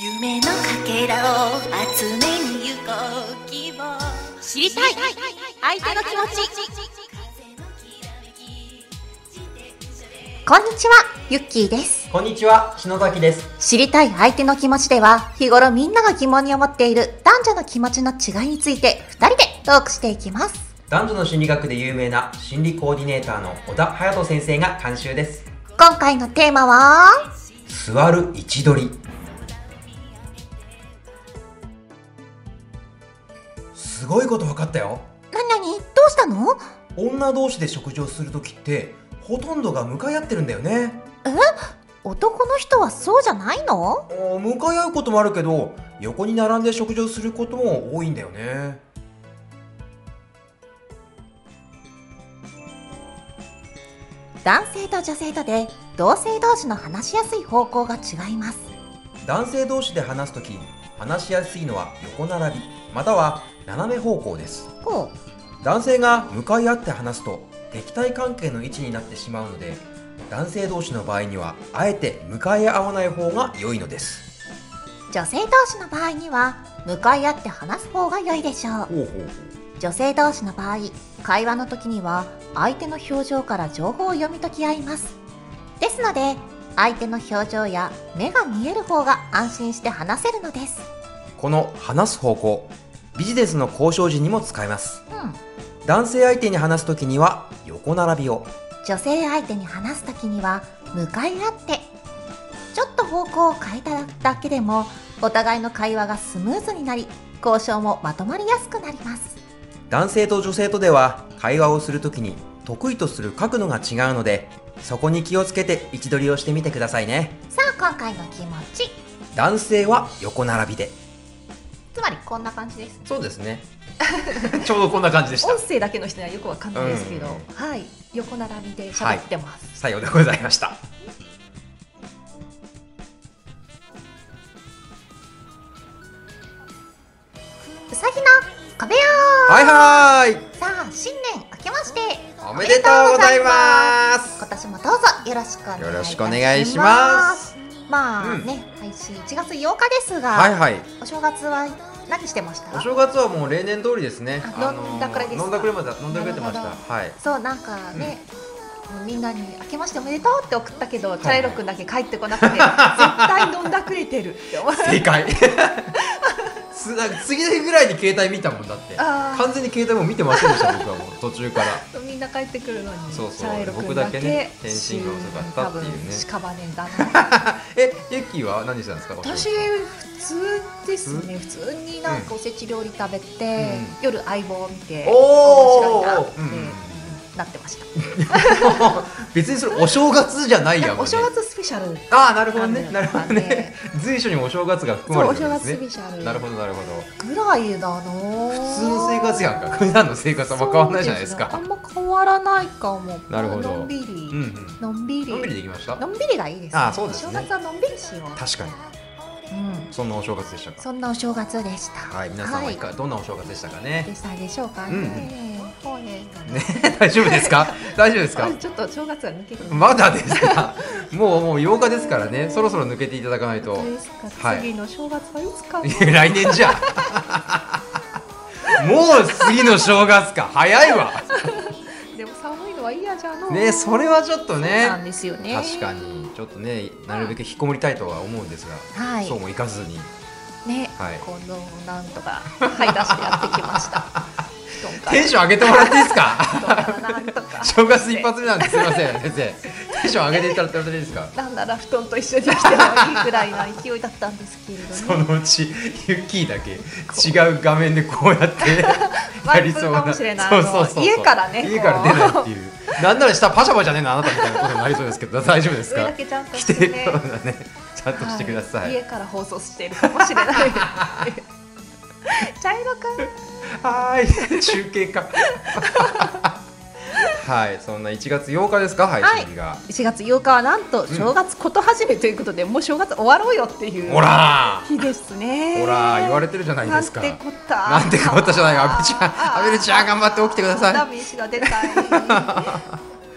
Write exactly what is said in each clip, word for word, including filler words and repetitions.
夢のかけらを集めに行こう希望知りたい相手の気持ち。 こんにちは、ゆっきーです。 こんにちは、篠崎です。 知りたい相手の気持ちでは、日頃みんなが疑問に思っている男女の気持ちの違いについてふたりでトークしていきます。 男女の心理学で有名な心理コーディネーターの小田隼人先生が監修です。 今回のテーマは座る位置取り。すごいこと分かったよ。 なになに、どうしたの？ 女同士で食事をするときってほとんどが向かい合ってるんだよね。 え？男の人はそうじゃないの？ 向かい合うこともあるけど、横に並んで食事をすることも多いんだよね。 男性と女性とで同性同士の話しやすい方向が違います。 男性同士で話すとき、話しやすいのは横並びまたは斜め方向です。 ほう。 男性が向かい合って話すと敵対関係の位置になってしまうので、男性同士の場合にはあえて向かい合わない方が良いのです。 女性同士の場合には向かい合って話す方が良いでしょう。 ほうほう。 女性同士の場合、会話の時には相手の表情から情報を読み解き合います。ですので相手の表情や目が見える方が安心して話せるのです。 この話す方向、ビジネスの交渉時にも使えます。 うん。 男性相手に話すときには横並びを、 女性相手に話すときには向かい合って、ちょっと方向を変えただけでもお互いの会話がスムーズになり、交渉もまとまりやすくなります。 男性と女性とでは会話をするときに得意とする角度が違うので、そこに気をつけて位置取りをしてみてくださいね。 さあ、今回の気持ち、 男性は横並びで、 つまりこんな感じです。 そうですねちょうどこんな感じでした。 音声だけの人にはよくわかんないですけど、 うんはい、横並びで喋ってます。 さようでございました。 うさぎの壁よー。 はいはーい。 さあ、新年明けましておめでとうございます。 今年もどうぞよろしくお願いいたします。 よろしくお願いします。 まあ、 うん、 ね、配信いちがつようかですが、 はいはい。 お正月は何してました？ お正月はもう例年通りですね。 あ、飲んだくれですか？ 飲んだくれまだ飲んだくれてました。はい。 そう、なんかね、うん、みんなに明けましておめでとうって送ったけど、はい、チャイロ君だけ帰ってこなくて絶対飲んだくれてるって思う。 正解なんか次の日ぐらいに携帯見たもんだって。完全に携帯も見てませんでした僕はもう途中からみんな帰ってくるのに、 そうそう、 チャイロ君僕だけね返信が遅かったっていうね。 屍だなえ、ユッキーは何したんですか？ 私普通ですね。普通になんかおせち料理食べて、うん、夜相棒を見て面白いなって、うん、なってました別にそれお正月じゃないやもんね。 お正月スペシャル。 ああ、なるほどね、なるほどね。随所にお正月が含まれてるんですね。 お正月スペシャル。 なるほどなるほど。 ぐらいだな。 普通の生活やんか。普段の生活はあんま変わらないじゃないですか。 あんま変わらないかも。 なるほど。 のんびり、うんうん、のんびりのんびりできました。 のんびりがいいですね。 あ、そうですね。 お正月はのんびりしよう。 確かに。 うん、 そんなお正月でしたか。 そんなお正月でした。 はい、皆さんはいか、はい、どんなお正月でしたかね。 でしたでしょうかね。うんうん、ね大丈夫ですか？大丈夫ですか？ ちょっと正月は抜けてまだですか？もうもうようかですからね。そろそろ抜けていただかないと。 はい、次の正月はいつか。 来年じゃ。もう次の正月か。早いわ。 でも寒いのは嫌じゃの。 ね、それはちょっとね。 なんですよね。 確かにちょっとね、なるべく引きこもりたいとは思うんですが、はい、そうもいかずに。 ね、はい、このなんとか買い出してやってきました。 テンション上げてもらっていいですか？正月一発目なんです。すみません先生、テンション上げていただいていいですか？ なんなら布団と一緒に来てもいいぐらいな勢いだったんですけれども、 ね、そのうちユッキーだけ違う画面でこうやってやりそうな。 かもしれない。そうそうそう、家からね、 家から出ないっていう。なんなら下パシャパシャねえなあなたみたいなことになりそうですけど大丈夫ですか？ 上だけちゃんとしてね。 そうだね、ちゃんとしてください。 はい、家から放送しているかもしれない。茶色くん。 はい、中継か。はい、そんないちがつようかですか、配信日が。 はい、いちがつようかはなんと正月こと始めということで、うん、もう正月終わろうよっていうほら日ですね。 ほら言われてるじゃないですか。 なんてこった。 なんてこったじゃない。アベルちゃん、アベルちゃん頑張って起きてください。 ダメージが出たい。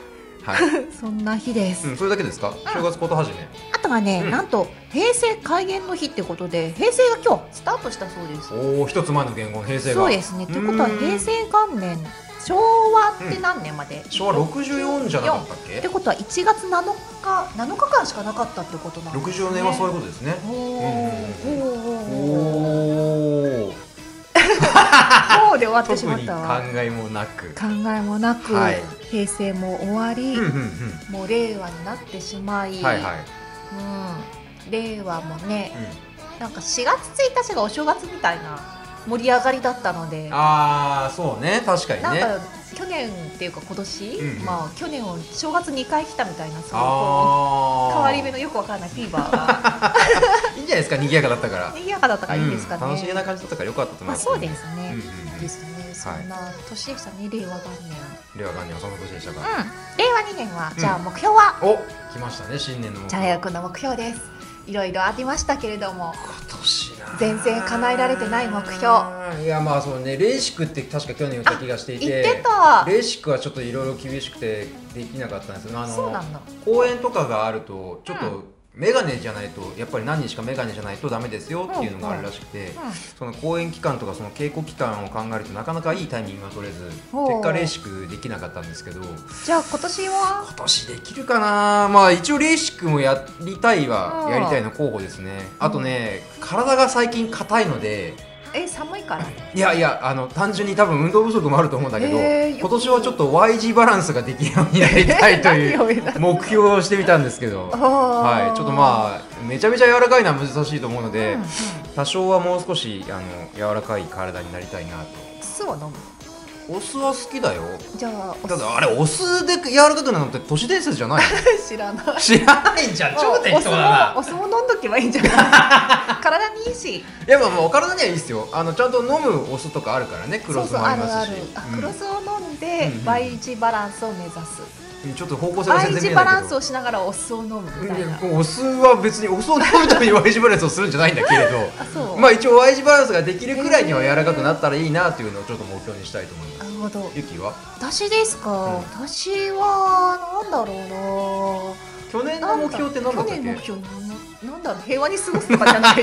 はいそんな日です、 うん、それだけですか？正月ことはじめ。 あとはね、 うんなんと平成開元の日ってことで平成が今日スタートしたそうです。 おお、一つ前の元号平成が。 そうですね。ということはうーん平成元年、昭和って何年まで、 昭和ろくじゅうよんじゃなかったっけ？ ってことはいちがつなのかなのかかんしかなかったってことなんですね。 ろくじゅうよねんはそういうことですね。 おーうんおーおお。 そうで終わってし特に考まったわ。 えもなく。 考えもなく、 はい平成も終わり、 うんうんうん。 もう令和になってしまい、 はいはい。 うん、令和もね、なんかしがつついたちがお正月みたいな盛り上がりだったので、 ああ、そうね、確かにね。 なんか去年っていうか今年、 うんうんまあ去年を正月にかい来たみたいな、そういうこああ。 う変わり目のよくわからないフィーバーがいいんじゃないですか、賑やかだったから。 賑やかだったからいいですかね。 うん楽しげな感じだったから良かったと思います。 まあそうですね。 うんうんうんですね。そんな年でしたね、令和元年。 令和元年はその年でしたか。 うん。令和にねんは、じゃあ目標は、 お、来ましたね、新年の目チャラヤ君の目標です。いろいろありましたけれども、 今年な全然叶えられてない目標。 いや、まあそうね、レーシックって確か去年言った気がしていて、 言ってた。 レーシックはちょっといろいろ厳しくてできなかったんですよ。あのそうなんだ。 公演とかがあるとちょっうとメガネじゃないと、やっぱり何人しかメガネじゃないとダメですよっていうのがあるらしくて、その公演期間とかその稽古期間を考えるとなかなかいいタイミングが取れず、 おう結果レーシックできなかったんですけど、 じゃあ今年は今年できるかな。まあ一応レーシックもやりたいはうんやりたいの候補ですね。あとね、体が最近硬いので、 え寒いから。 いやいや、あの単純に多分運動不足もあると思うんだけど、 えー今年はちょっと ワイジー バランスができるようになりたいという何を目指す目標をしてみたんですけど、はい、ちょっとまあめちゃめちゃ柔らかいのは難しいと思うので、 うんうん、 多少はもう少しあの柔らかい体になりたいなと。 酢を飲む。 お酢は好きだよ。 じゃあおただあれお酢で柔らかくなるのって都市伝説じゃない知らない。 知らないんじゃん、超適当だな。 お酢もお酢も飲んどけばいいんじゃない体にいいし。 いや、まあまあお体にはいいですよ。あのちゃんと飲むお酢とかあるからね、黒酢もありますし。 そうそう、あるある。あ、 うん黒酢を飲んで、 うんうんワイジバランスを目指す。 ちょっと方向性がワ全イジ然見えないけど。 バランスをしながらお酢を飲むみたいな。 うんお酢は別にお酢を飲むために ワイジバランスをするんじゃないんだけれど、 あ、そう。 まあ一応 ワイジバランスができるくらいには柔らかくなったらいいなというのをちょっと目標にしたいと思います。 なるほど。 ゆきは私ですか。 ん私はなんだろう去年な。 の目標って何だったっ去年目け？ 標なんなんだろう、平和に過ごすとかじゃない。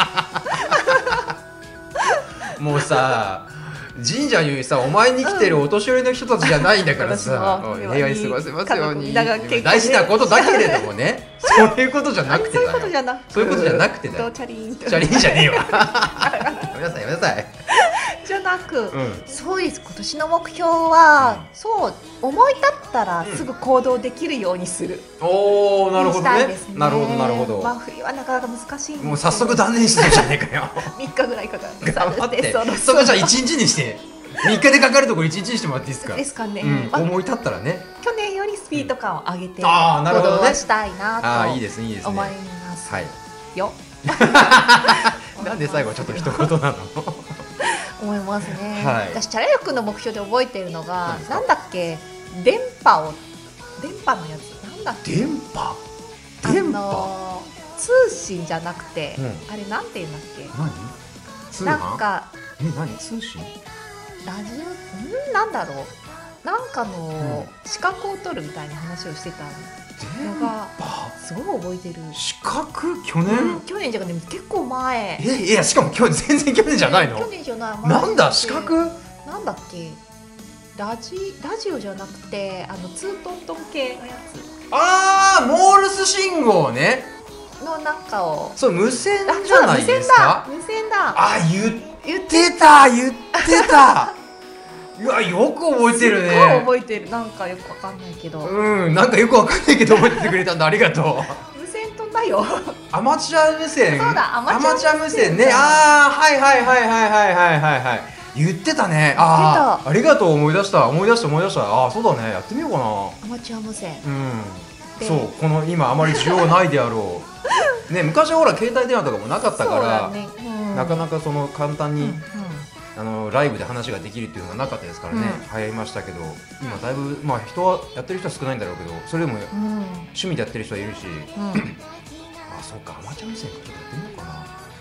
もうさ、神社にさ、お前に来てるお年寄りの人たちじゃないんだからさ、 うんおい平和に過ごせますように。 家族みんなが結婚大事なことだけれどもね、そういうことじゃなくてそういうだよ。 ことじゃなくて。 そういうことじゃなくてだよとチャリーンとチャリンじゃねえわ。やめなさいやめなさい。 じゃなく、 うん。 そうです。今年の目標は、 うんそう思い立ったらすぐ行動できるようにする。 おー、なるほどねしたいです。ね。 なるほどなるほど。 まあ冬はなかなか難しいんですけど。 もう早速断念してるじゃねえかよ。 みっかぐらいかかる。 頑張って。 そろそこじゃあいちにちにして。みっかでかかるところいちにちにしてもらっていいですか？ ですかね。 うん、 まあ思い立ったらね。 去年よりスピード感を上げて、 あーなるほどね行動はしたいなとああ、いいですね、いいですね。 思いますはい。 よ。 なんで最後ちょっと一言なの？ 思いますね。 はい私チャレヨ君の目標で覚えているのが何ですかなんだっけ、電波を電波のやつなんだっけ。 電波？電あ波？ のー通信じゃなくて、 うんあれなんて言うんだっけ。 何？通なん販？ かえ、何？通信？ ラジオんなんだろう。なんかのう資格を取るみたいな話をしてた電のが波？ すごい覚えてる。 資格？去うん年？ 去年じゃなくて結構前。 え、いやしかも今日全然去年じゃないの去？年じゃない。 なんだ資格？ なんだっけ。ラジラジオじゃなくてあのツートントン系のやああ、モールス信号ね。 つのなんかを。 そう、無線あ、 じゃないですか？ そうだ無線だ。無線だ。 あ、言っ言っててた言ってた。うわ、よく覚えてるすっごいね。 覚えてる。なんかよくわかんないけど。 うん、なんかよくわかんないけど覚えててくれたんだ、ありがとう。 無線飛んだよ。 アマチュア無線。 そうだアマチュア無線アマチュア無線ね。ああ、はいはいはいはいはいはいはいはい。言ってたね。ああ、ありがとう、思い出した思い出した思い出した。ああ、そうだね、やってみようかな。 アマチュア無線。 うん。 でそう、この今あまり需要ないであろう。ね、昔はほら携帯電話とかもなかったから、 そうだね。うん、 なかなかその簡単に、 うんうんあのライブで話ができるっていうのがなかったですからね、 うん流行りましたけど、今だいぶまあ人はやってる人は少ないんだろうけど、それでもうん趣味でやってる人はいるし、 うん、 あ、そうか、アマチュア無線か、ちょっとやってみようかな。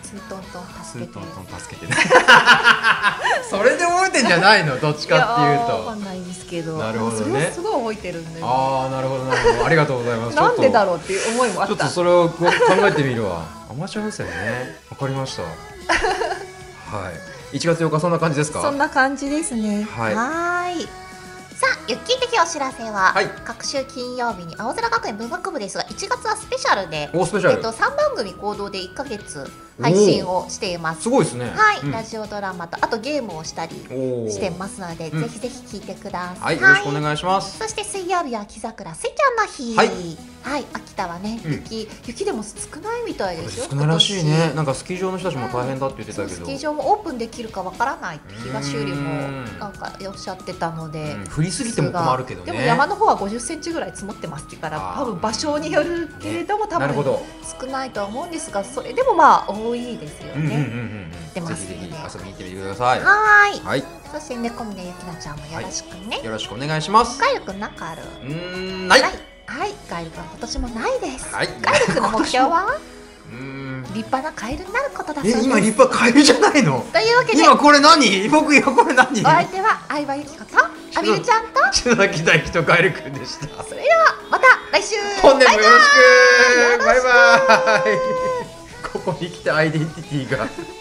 スートントンス助けてートントン助けてそれで覚えてんじゃないの、どっちかっていういやーわかと。 んないんですけど、 なるほどねそれはすごい覚えてるんで、 ああ、なるほどなるほど、ありがとうございます。 なんでだろろうっていう思いもあった。 ちょっとそれを考えてみるわ。アマチュア無線ね、わかりましたはい、いちがつようかそんな感じですか。 そんな感じですね。 はいはーい。さあ、ユッキー的お知らせは、 はい各週金曜日に青空学園文学部ですが、いちがつはスペシャルで、 おスペシャル、 えっと、さんばんぐみ合同でいっかげつ配信をしています。 すごいですね。 はい、 うんラジオドラマとあとゲームをしたりおーしてますので、 うんぜひぜひ聞いてくださ。 はいい、よろしくお願いします。 そして水曜日は木桜すいちゃんの日。 はいはい、秋田はね、 うん雪、雪でも少ないみたいですよ。 少ないらしいね。 今年なんかスキー場の人たちも大変だって言ってたけど、 そうスキー場もオープンできるかわからないって東よりもうんなんかおっしゃってたので、 うん降りすぎても困るけどね。 でも山の方はごじゅっセンチぐらい積もってますって言うからあー多分場所によるけれども多分なるほど。 少ないとは思うんですが、それでもまあ多いですようんうんうんね。 うん。 出ますねぜひぜひ遊びに行ってみてください。 はーい。 はい、 そして猫峰ゆきなちゃんもよろしくね。 よろしくお願いします。 ガイルくんなんかある？ うーん、ない。 はい。はい、ガイルくん今年もないです。 はい。 ガイルくんの目標はうーん。 立派なカエルになることだそうでえ、 す。 今立派カエルじゃないの？ というわけで今これ何？僕今これ何？ お相手は相葉ゆきことアビルちゃんと、 篠崎大輝とカエルくんでした。 それではまた来週。 本年もよろしく。 バイバイバイバイ。ここに来てアイデンティティが。